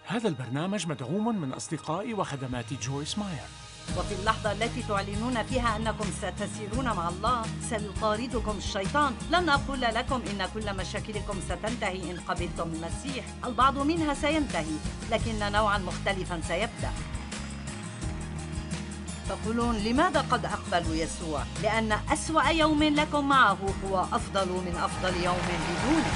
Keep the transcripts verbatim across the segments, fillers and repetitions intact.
هذا البرنامج مدعوم من أصدقاء وخدمات جويس ماير. وفي اللحظة التي تعلنون فيها أنكم ستسيرون مع الله سيطاردكم الشيطان. لن أقول لكم إن كل مشاكلكم ستنتهي إن قبلتم المسيح، البعض منها سينتهي لكن نوعا مختلفا سيبدأ. تقولون لماذا قد أقبلوا يسوع؟ لأن أسوأ يوم لكم معه هو أفضل من أفضل يوم بدونه.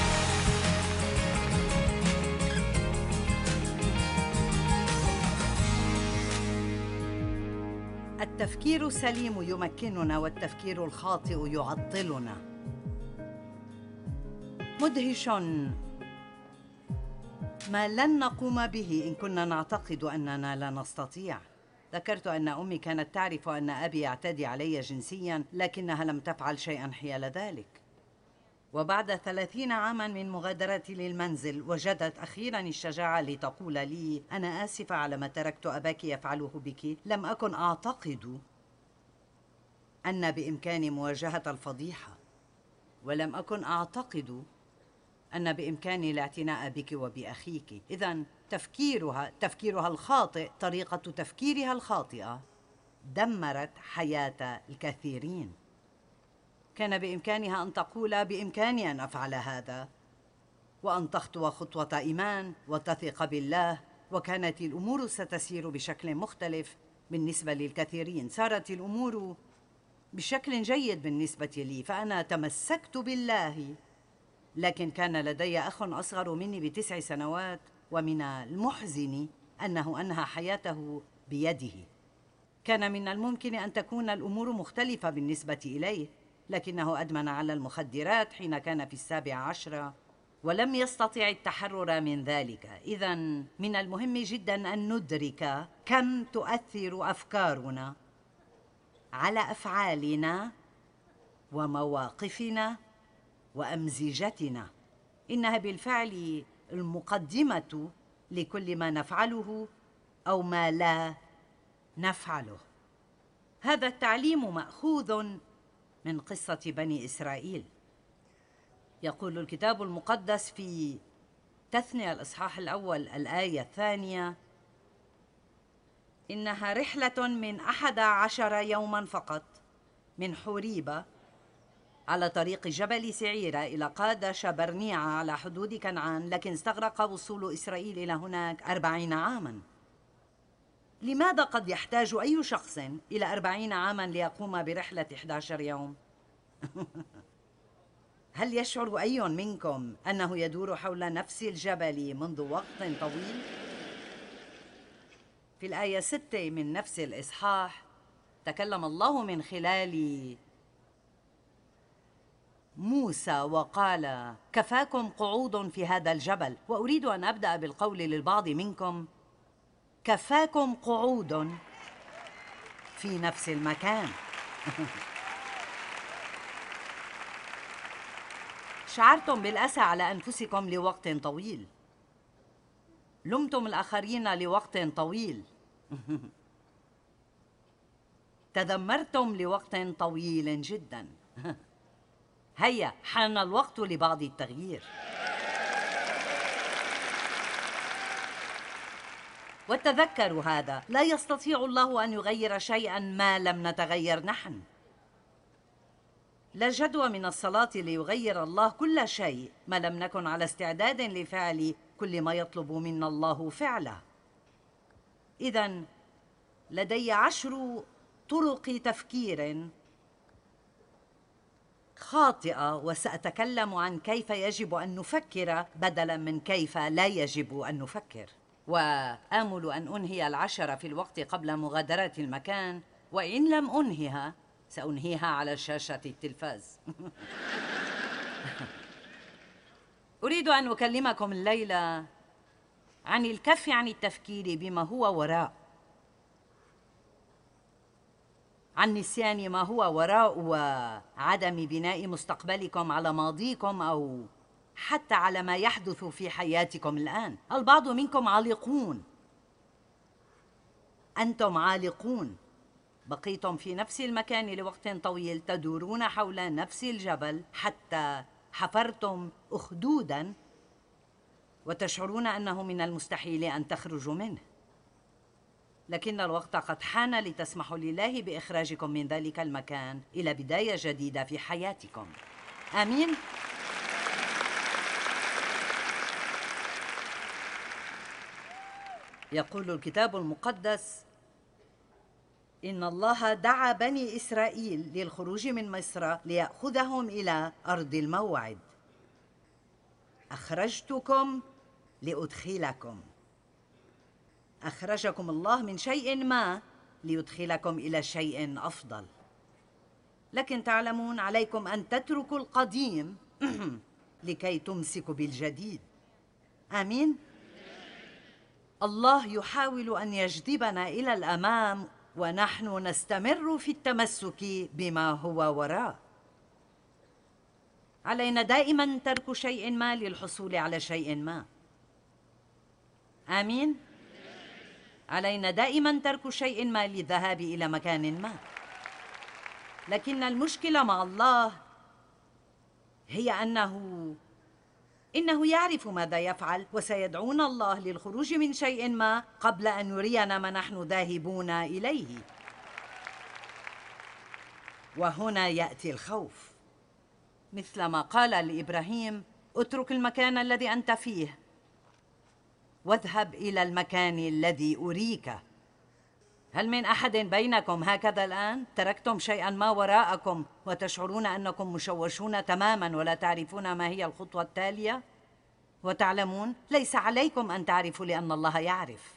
التفكير السليم يمكننا والتفكير الخاطئ يعطلنا. مدهش ما لن نقوم به إن كنا نعتقد أننا لا نستطيع. ذكرت أن أمي كانت تعرف أن أبي يعتدي علي جنسياً لكنها لم تفعل شيئاً حيال ذلك. وبعد ثلاثين عاماً من مغادرتي للمنزل وجدت أخيراً الشجاعة لتقول لي: أنا آسفة على ما تركت أباك يفعله بك. لم أكن أعتقد أن بإمكاني مواجهة الفضيحة، ولم أكن أعتقد أن بإمكاني الاعتناء بك وبأخيك. إذن تفكيرها تفكيرها الخاطئ، طريقة تفكيرها الخاطئة دمرت حياة الكثيرين. كان بإمكانها أن تقول: بإمكاني أن أفعل هذا، وأن تخطو خطوة إيمان وتثق بالله، وكانت الأمور ستسير بشكل مختلف بالنسبة للكثيرين. صارت الأمور بشكل جيد بالنسبة لي، فأنا تمسكت بالله. لكن كان لدي أخ أصغر مني بتسع سنوات، ومن المحزن أنه أنهى حياته بيده. كان من الممكن أن تكون الأمور مختلفة بالنسبة إليه، لكنه أدمن على المخدرات حين كان في السابع عشرة ولم يستطع التحرر من ذلك. إذن من المهم جدا أن ندرك كم تؤثر أفكارنا على أفعالنا ومواقفنا وأمزجتنا. إنها بالفعل المقدمة لكل ما نفعله أو ما لا نفعله. هذا التعليم مأخوذ من قصة بني إسرائيل. يقول الكتاب المقدس في تثنية الإصحاح الأول الآية الثانية: إنها رحلة من أحد عشر يوما فقط من حوريبة على طريق جبل سعيرة إلى قادش برنيعة على حدود كنعان، لكن استغرق وصول إسرائيل إلى هناك أربعين عاما. لماذا قد يحتاج أي شخص إلى أربعين عاما ليقوم برحلة إحدى عشر يوم؟ هل يشعر أي منكم أنه يدور حول نفس الجبل منذ وقت طويل؟ في الآية ستة من نفس الإصحاح تكلم الله من خلال موسى وقال: كفاكم قعود في هذا الجبل. وأريد أن أبدأ بالقول للبعض منكم: كفاكم قعود في نفس المكان. شعرتم بالأسى على أنفسكم لوقت طويل، لمتم الآخرين لوقت طويل، تذمرتم لوقت طويل جدا. هيا حان الوقت لبعض التغيير. وتذكروا هذا: لا يستطيع الله أن يغير شيئا ما لم نتغير نحن. لا جدوى من الصلاة ليغير الله كل شيء ما لم نكن على استعداد لفعل كل ما يطلب منا الله فعله. إذن لدي عشر طرق تفكير خاطئة، وسأتكلم عن كيف يجب أن نفكر بدلاً من كيف لا يجب أن نفكر. وآمل أن أنهي العشرة في الوقت قبل مغادرة المكان، وإن لم أنهيها سأنهيها على شاشة التلفاز. أريد أن أكلمكم الليلة عن الكف عن التفكير بما هو وراء، عن نسيان ما هو وراء، وعدم بناء مستقبلكم على ماضيكم أو حتى على ما يحدث في حياتكم الآن. البعض منكم عالقون، أنتم عالقون، بقيتم في نفس المكان لوقت طويل، تدورون حول نفس الجبل حتى حفرتم أخدودا وتشعرون أنه من المستحيل أن تخرجوا منه، لكن الوقت قد حان لتسمحوا لله بإخراجكم من ذلك المكان إلى بداية جديدة في حياتكم. آمين؟ يقول الكتاب المقدس: إن الله دعا بني إسرائيل للخروج من مصر ليأخذهم إلى أرض الموعد. أخرجتكم لأدخلكم. أخرجكم الله من شيء ما ليدخلكم إلى شيء أفضل، لكن تعلمون عليكم أن تتركوا القديم لكي تمسكوا بالجديد. آمين؟ الله يحاول أن يجذبنا إلى الأمام ونحن نستمر في التمسك بما هو وراء. علينا دائما ترك شيء ما للحصول على شيء ما. آمين؟ علينا دائما ترك شيء ما للذهاب إلى مكان ما. لكن المشكلة مع الله هي أنه إنه يعرف ماذا يفعل، وسيدعونا الله للخروج من شيء ما قبل أن يرينا ما نحن ذاهبون إليه. وهنا يأتي الخوف، مثلما قال لإبراهيم: اترك المكان الذي أنت فيه واذهب إلى المكان الذي أريك. هل من أحد بينكم هكذا الآن؟ تركتم شيئا ما وراءكم وتشعرون أنكم مشوشون تماما ولا تعرفون ما هي الخطوة التالية؟ وتعلمون ليس عليكم أن تعرفوا لأن الله يعرف.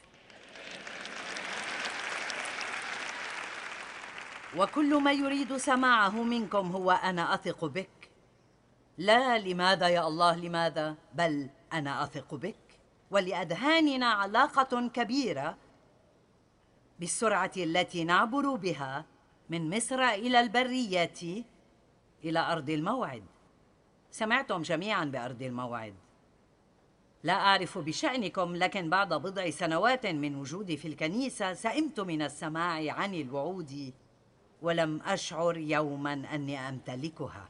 وكل ما يريد سماعه منكم هو: أنا أثق بك. لا لماذا يا الله لماذا، بل أنا أثق بك. ولأذهاننا علاقة كبيرة بالسرعة التي نعبر بها من مصر إلى البرية إلى أرض الموعد. سمعتم جميعا بأرض الموعد. لا أعرف بشأنكم، لكن بعد بضع سنوات من وجودي في الكنيسة سئمت من السماع عن الوعود ولم أشعر يوما أني أمتلكها.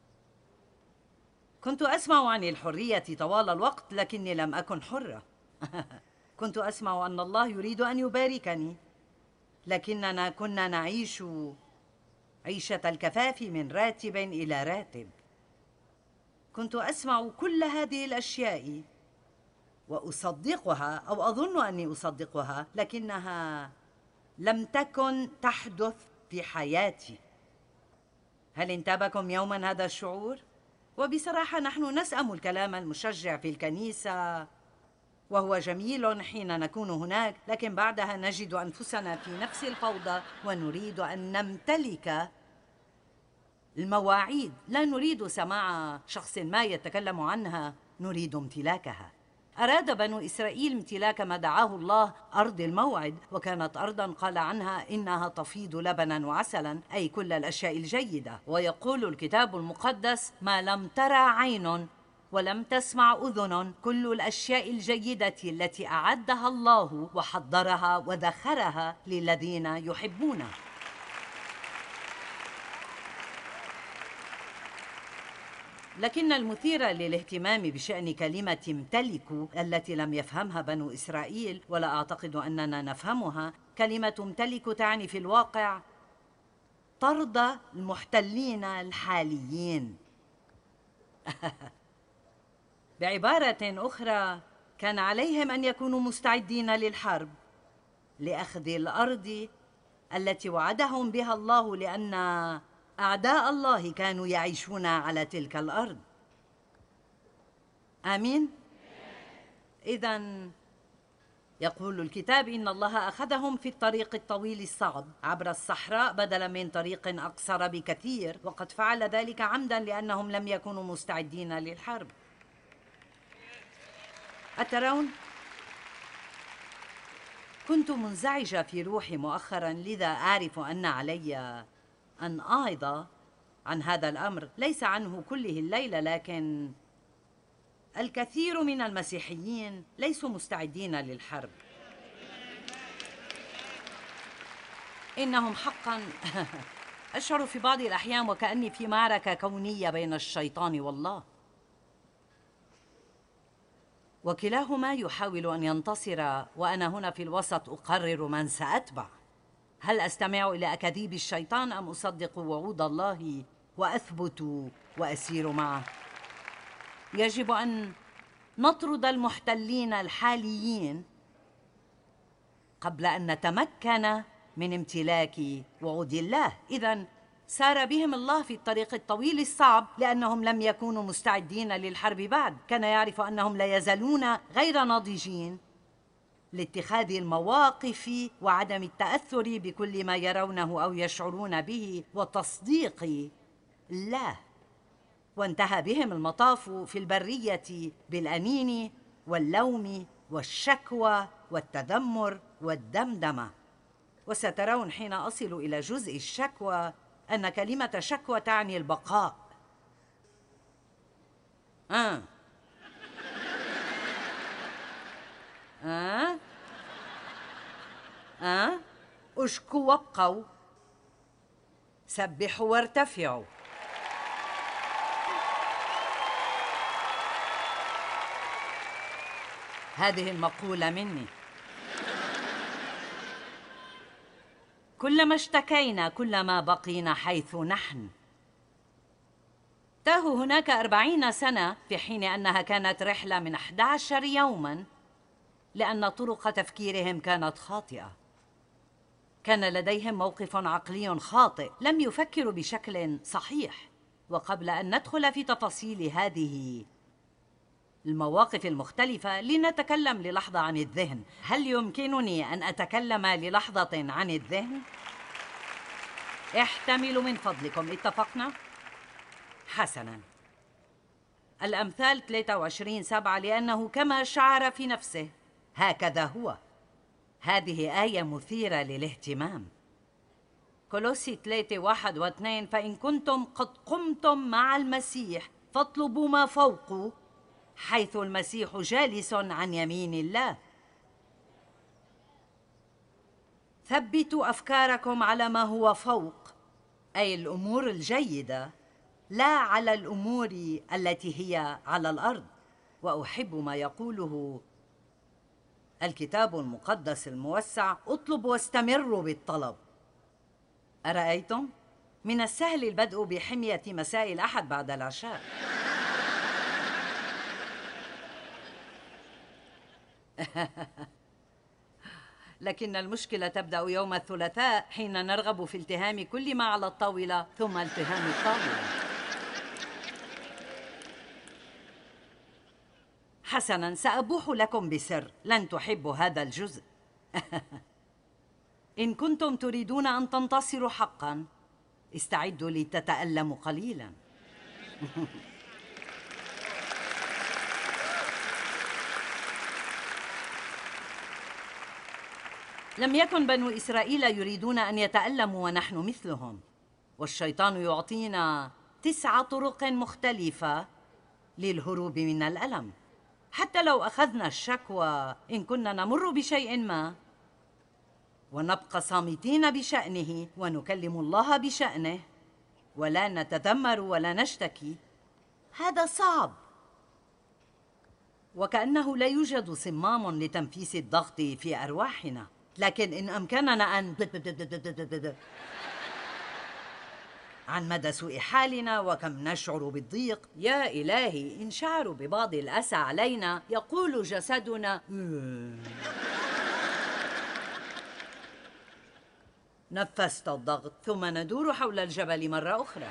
كنت أسمع عن الحرية طوال الوقت لكني لم أكن حرة. كنت أسمع أن الله يريد أن يباركني، لكننا كنا نعيش عيشة الكفاف من راتب إلى راتب. كنت أسمع كل هذه الأشياء وأصدقها أو أظن أني أصدقها، لكنها لم تكن تحدث في حياتي. هل انتابكم يوما هذا الشعور؟ وبصراحة نحن نسأم الكلام المشجع في الكنيسة وهو جميل حين نكون هناك، لكن بعدها نجد أنفسنا في نفس الفوضى ونريد أن نمتلك المواعيد. لا نريد سماع شخص ما يتكلم عنها، نريد امتلاكها. أراد بنو إسرائيل امتلاك ما دعاه الله أرض الموعد، وكانت أرضاً قال عنها إنها تفيض لبناً وعسلاً، أي كل الأشياء الجيدة. ويقول الكتاب المقدس: ما لم ترى عين ولم تسمع أذن، كل الأشياء الجيدة التي أعدها الله وحضرها وذخرها للذين يحبونه. لكن المثير للاهتمام بشأن كلمة امتلكوا التي لم يفهمها بنو إسرائيل، ولا أعتقد أننا نفهمها، كلمة امتلك تعني في الواقع طرد المحتلين الحاليين. بعبارة أخرى، كان عليهم أن يكونوا مستعدين للحرب لأخذ الأرض التي وعدهم بها الله، لأن أعداء الله كانوا يعيشون على تلك الأرض. آمين؟ إذن يقول الكتاب: إن الله أخذهم في الطريق الطويل الصعب عبر الصحراء بدلا من طريق أقصر بكثير، وقد فعل ذلك عمدا لأنهم لم يكونوا مستعدين للحرب. أترون؟ كنت منزعجة في روحي مؤخرا، لذا أعرف أن علي أن أعظ عن هذا الأمر، ليس عنه كله الليلة، لكن الكثير من المسيحيين ليسوا مستعدين للحرب. إنهم حقا أشعر في بعض الأحيان وكأني في معركة كونية بين الشيطان والله. وكلاهما يحاول أن ينتصر، وأنا هنا في الوسط أقرر من سأتبع. هل أستمع إلى أكاذيب الشيطان أم أصدق وعود الله وأثبت وأسير معه؟ يجب أن نطرد المحتلين الحاليين قبل أن نتمكن من امتلاك وعود الله. إذن سار بهم الله في الطريق الطويل الصعب لأنهم لم يكونوا مستعدين للحرب بعد. كان يعرف أنهم لا يزالون غير ناضجين لاتخاذ المواقف وعدم التأثر بكل ما يرونه أو يشعرون به وتصديق الله. وانتهى بهم المطاف في البرية بالأنين واللوم والشكوى والتذمر والدمدمة. وسترون حين أصل إلى جزء الشكوى أن كلمة شكوى تعني البقاء. آه آه آه اشكوا وابقوا، سبحوا وارتفعوا. هذه المقولة مني. كلما اشتكينا كلما بقينا حيث نحن. تاهوا هناك أربعين سنة في حين أنها كانت رحلة من أحد عشر يوماً، لأن طرق تفكيرهم كانت خاطئة. كان لديهم موقف عقلي خاطئ، لم يفكروا بشكل صحيح. وقبل أن ندخل في تفاصيل هذه المواقف المختلفة، لنتكلم للحظة عن الذهن. هل يمكنني أن أتكلم للحظة عن الذهن؟ احتملوا من فضلكم، اتفقنا؟ حسناً. الأمثال ثلاثة وعشرين سبعة، لأنه كما شعر في نفسه هكذا هو. هذه آية مثيرة للاهتمام. كولوسي ثلاثة واحد واثنين، فإن كنتم قد قمتم مع المسيح فاطلبوا ما فوق، حيث المسيح جالس عن يمين الله. ثبتوا أفكاركم على ما هو فوق، أي الأمور الجيدة، لا على الأمور التي هي على الأرض. وأحب ما يقوله الكتاب المقدس الموسع: اطلبوا واستمروا بالطلب. أرأيتم؟ من السهل البدء بحمية مساء الأحد بعد العشاء. لكن المشكلة تبدأ يوم الثلاثاء حين نرغب في التهام كل ما على الطاولة ثم التهام الطاولة. حسناً، سأبوح لكم بسر، لن تحبوا هذا الجزء. إن كنتم تريدون أن تنتصروا حقاً، استعدوا لتتألموا قليلاً. لم يكن بنو إسرائيل يريدون أن يتألموا ونحن مثلهم، والشيطان يعطينا تسع طرق مختلفة للهروب من الألم. حتى لو أخذنا الشكوى، إن كنا نمر بشيء ما ونبقى صامتين بشأنه ونكلم الله بشأنه ولا نتذمر ولا نشتكي، هذا صعب. وكأنه لا يوجد صمام لتنفيس الضغط في أرواحنا. لكن إن أمكننا أن عن مدى سوء حالنا وكم نشعر بالضيق، يا إلهي إن شعروا ببعض الأسى علينا، يقول جسدنا نفست الضغط، ثم ندور حول الجبل مرة أخرى.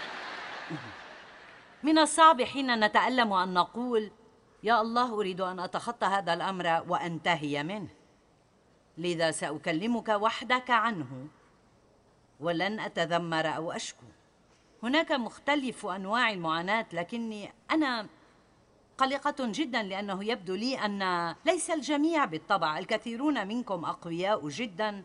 من الصعب حين نتألم أن نقول: يا الله، أريد أن أتخطى هذا الأمر وأنتهي منه، لذا سأكلمك وحدك عنه ولن أتذمر أو أشكو. هناك مختلف أنواع المعاناة، لكني أنا قلقة جدا لأنه يبدو لي أن ليس الجميع بالطبع. الكثيرون منكم أقوياء جدا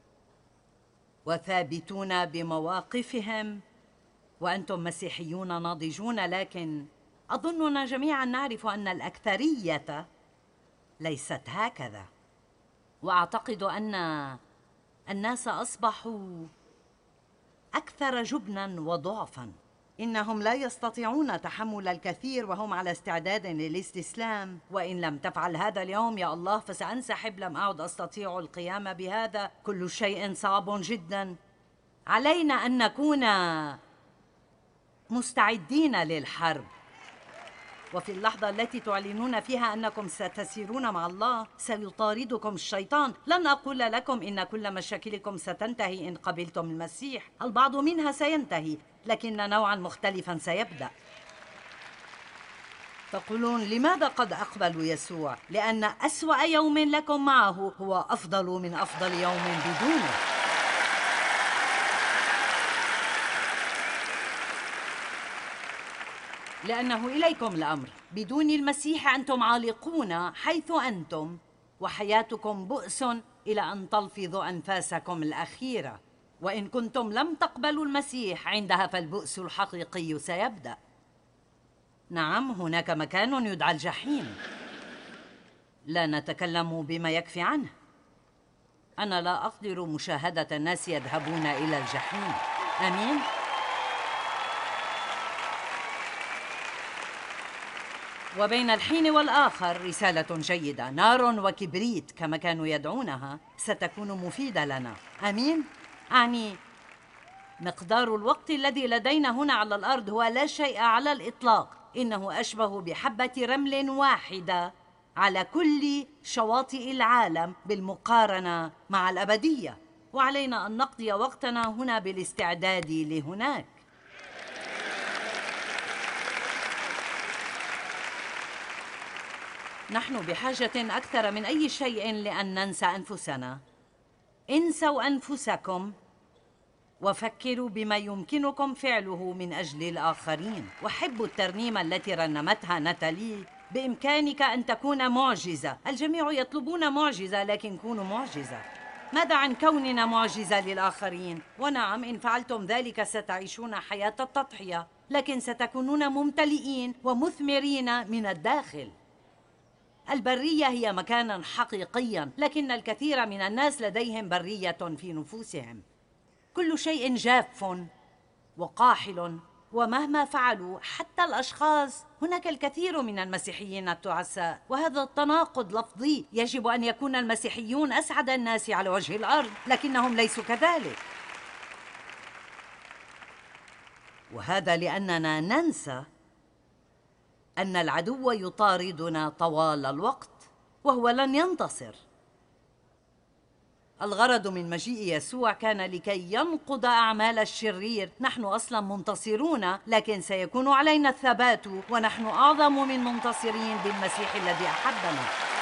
وثابتون بمواقفهم، وأنتم مسيحيون ناضجون، لكن أظننا جميعا نعرف أن الأكثرية ليست هكذا. وأعتقد أن الناس أصبحوا أكثر جبنا وضعفا. إنهم لا يستطيعون تحمل الكثير وهم على استعداد للاستسلام. وإن لم تفعل هذا اليوم يا الله فسأنسحب، لم أعد أستطيع القيام بهذا، كل شيء صعب جدا. علينا أن نكون مستعدين للحرب، وفي اللحظة التي تعلنون فيها أنكم ستسيرون مع الله سيطاردكم الشيطان. لن أقول لكم إن كل مشاكلكم ستنتهي إن قبلتم المسيح، البعض منها سينتهي لكن نوعا مختلفا سيبدأ. تقولون لماذا قد أقبلوا يسوع؟ لأن أسوأ يوم لكم معه هو أفضل من أفضل يوم بدونه. لأنه إليكم الأمر، بدون المسيح أنتم عالقون حيث أنتم، وحياتكم بؤس إلى أن تلفظوا أنفاسكم الأخيرة. وإن كنتم لم تقبلوا المسيح عندها فالبؤس الحقيقي سيبدأ. نعم، هناك مكان يدعى الجحيم، لا نتكلم بما يكفي عنه. أنا لا أقدر مشاهدة الناس يذهبون إلى الجحيم. آمين. وبين الحين والآخر رسالة جيدة، نار وكبريت كما كانوا يدعونها، ستكون مفيدة لنا. آمين. أعني مقدار الوقت الذي لدينا هنا على الأرض هو لا شيء على الإطلاق، إنه أشبه بحبة رمل واحدة على كل شواطئ العالم بالمقارنة مع الأبدية، وعلينا أن نقضي وقتنا هنا بالاستعداد لهناك. نحن بحاجة أكثر من أي شيء لأن ننسى أنفسنا. انسوا أنفسكم وفكروا بما يمكنكم فعله من أجل الآخرين. وحبوا الترنيمة التي رنمتها ناتالي، بإمكانك أن تكون معجزة. الجميع يطلبون معجزة، لكن كونوا معجزة. ماذا عن كوننا معجزة للآخرين؟ ونعم، إن فعلتم ذلك ستعيشون حياة التضحية، لكن ستكونون ممتلئين ومثمرين من الداخل. البرية هي مكانا حقيقيا، لكن الكثير من الناس لديهم برية في نفوسهم. كل شيء جاف وقاحل، ومهما فعلوا حتى الأشخاص، هناك الكثير من المسيحيين التعساء، وهذا التناقض لفظي. يجب أن يكون المسيحيون أسعد الناس على وجه الأرض، لكنهم ليسوا كذلك. وهذا لأننا ننسى أن العدو يطاردنا طوال الوقت وهو لن ينتصر. الغرض من مجيء يسوع كان لكي ينقض أعمال الشرير. نحن أصلا منتصرون، لكن سيكون علينا الثبات، ونحن أعظم من منتصرين بالمسيح الذي أحبنا.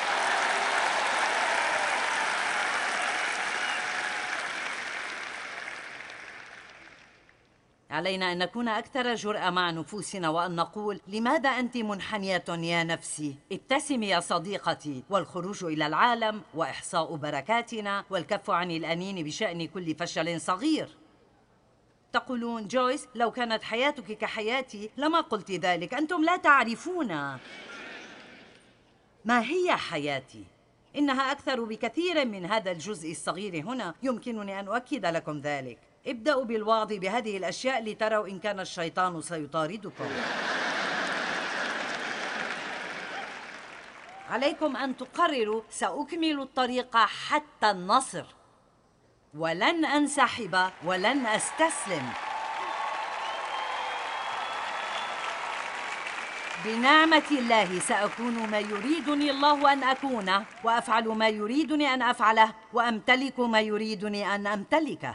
علينا أن نكون أكثر جرأة مع نفوسنا وأن نقول: لماذا أنت منحنية يا نفسي؟ ابتسمي يا صديقتي. والخروج إلى العالم وإحصاء بركاتنا والكف عن الأنين بشأن كل فشل صغير. تقولون: جويس، لو كانت حياتك كحياتي لما قلت ذلك. أنتم لا تعرفون ما هي حياتي. إنها أكثر بكثير من هذا الجزء الصغير هنا. يمكنني أن أؤكد لكم ذلك. ابدأوا بالوعظ بهذه الأشياء لتروا إن كان الشيطان سيطاردكم. عليكم أن تقرروا: سأكمل الطريق حتى النصر، ولن أنسحب ولن أستسلم. بنعمة الله سأكون ما يريدني الله أن أكونه، وأفعل ما يريدني أن أفعله، وأمتلك ما يريدني أن أمتلكه.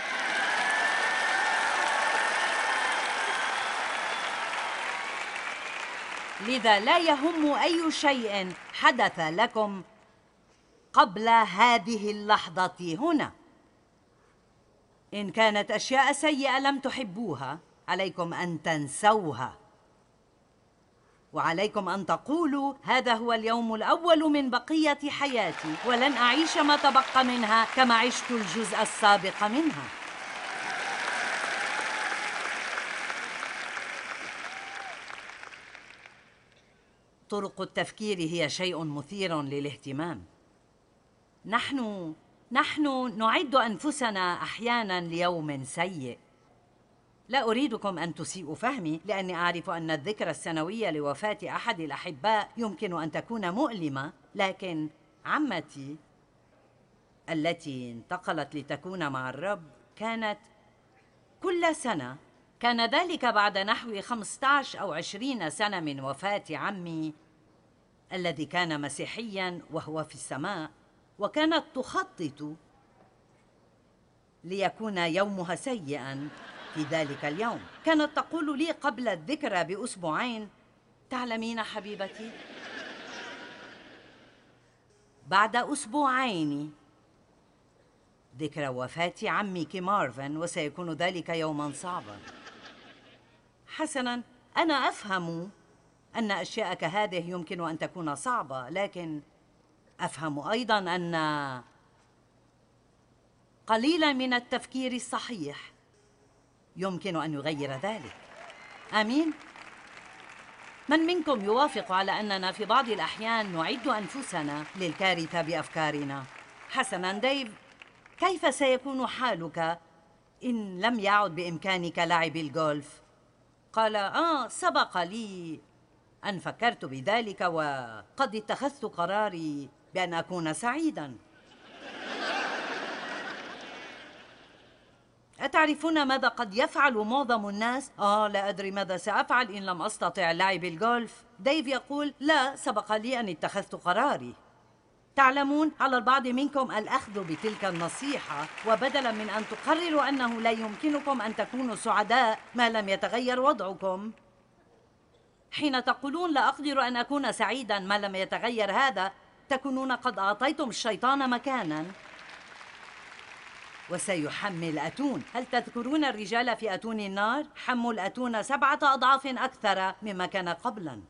لذا لا يهم أي شيء حدث لكم قبل هذه اللحظة هنا. إن كانت أشياء سيئة لم تحبوها، عليكم أن تنسوها، وعليكم أن تقولوا: هذا هو اليوم الأول من بقية حياتي، ولن أعيش ما تبقى منها كما عشت الجزء السابق منها. طرق التفكير هي شيء مثير للاهتمام. نحن نحن نعد أنفسنا أحيانا ليوم سيء. لا أريدكم أن تسيئوا فهمي، لأني أعرف أن الذكرى السنوية لوفاة أحد الأحباء يمكن أن تكون مؤلمة، لكن عمتي التي انتقلت لتكون مع الرب كانت كل سنة. كان ذلك بعد نحو خمسة عشر أو عشرين سنة من وفاة عمي الذي كان مسيحياً وهو في السماء، وكانت تخطط ليكون يومها سيئاً في ذلك اليوم. كانت تقول لي قبل الذكرى بأسبوعين: تعلمين حبيبتي، بعد أسبوعين ذكرى وفاة عمك مارفن، وسيكون ذلك يوماً صعباً. حسناً، أنا أفهم أن أشياء كهذه يمكن أن تكون صعبة، لكن أفهم أيضاً أن قليلاً من التفكير الصحيح يمكن أن يغير ذلك. آمين؟ من منكم يوافق على أننا في بعض الأحيان نعد أنفسنا للكارثة بأفكارنا؟ حسناً ديف، كيف سيكون حالك إن لم يعد بإمكانك لعب الجولف؟ قال: آه سبق لي أن فكرت بذلك، وقد اتخذت قراري بأن أكون سعيداً. أتعرفون ماذا قد يفعل معظم الناس؟ آه لا أدري ماذا سأفعل إن لم أستطع لعب الجولف. ديف يقول: لا، سبق لي أن اتخذت قراري. تعلمون، على البعض منكم الأخذ بتلك النصيحة، وبدلاً من أن تقرروا أنه لا يمكنكم أن تكونوا سعداء ما لم يتغير وضعكم، حين تقولون لا أقدر أن أكون سعيداً ما لم يتغير هذا، تكونون قد أعطيتم الشيطان مكاناً وسيحمل أتون. هل تذكرون الرجال في أتون النار؟ حموا الأتون سبعة أضعاف أكثر مما كان قبلاً.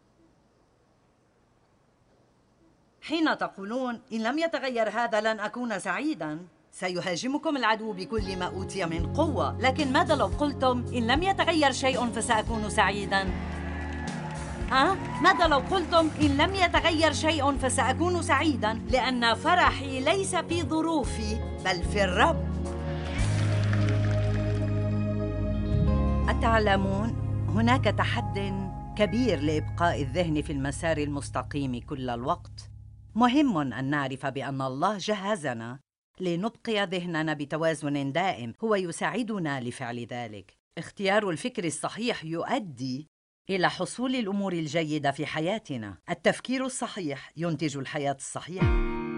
حين تقولون إن لم يتغير هذا لن أكون سعيداً، سيهاجمكم العدو بكل ما أوتي من قوة. لكن ماذا لو قلتم إن لم يتغير شيء فسأكون سعيداً؟ ها؟ ماذا لو قلتم إن لم يتغير شيء فسأكون سعيداً لأن فرحي ليس في ظروفي بل في الرب؟ أتعلمون، هناك تحد كبير لإبقاء الذهن في المسار المستقيم كل الوقت. مهم أن نعرف بأن الله جهزنا لنبقي ذهننا بتوازن دائم، هو يساعدنا لفعل ذلك. اختيار الفكر الصحيح يؤدي إلى حصول الأمور الجيدة في حياتنا. التفكير الصحيح ينتج الحياة الصحيحة.